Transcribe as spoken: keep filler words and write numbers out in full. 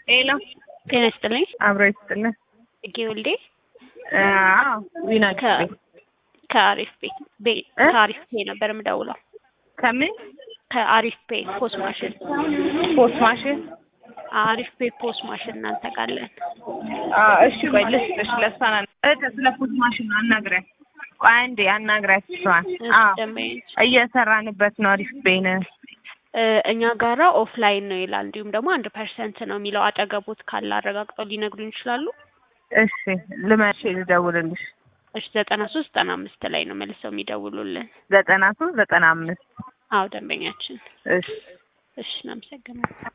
ሄሎ ጤና ይስጥልኝ። አብሮ ይስጥልኝ። እጌ ወልዴ አዎ ዊናክ ከአሪፍ ቤት ቤት ከአሪፍ ቤት ነበር የምደውለው። ከምን ከአሪፍ ቤት ፖስት ማሽን ፖስት ማሽን አሪፍ ቤት ፖስት ማሽን እናንተቃለን። አዎ እሺ ቆይ ልስጥሽ ለሳና እተ ስለ ፖስት ማሽን አናግረን ቆይ አንዴ አናግራት እሷን። አዎ እየሰራንበት ነው አሪፍ ቤት ነው። እኛ ጋራ ኦፍላይን ነው ይላል። እንዲሁም ደግሞ አንድ ፐርሰንት ነው የሚለው። አጠገቦት ካለ አረጋግጠው ሊነግሩን ይችላሉ? እሺ ልመሽ ልደውልልሽ። እሺ ዘጠና ሶስት ዘጠና አምስት ላይ ነው መልሰው የሚደውሉልን። ዘጠና ሶስት ዘጠና አምስት አዎ ደንበኛችን። እሺ እሺ እናመሰግናለን።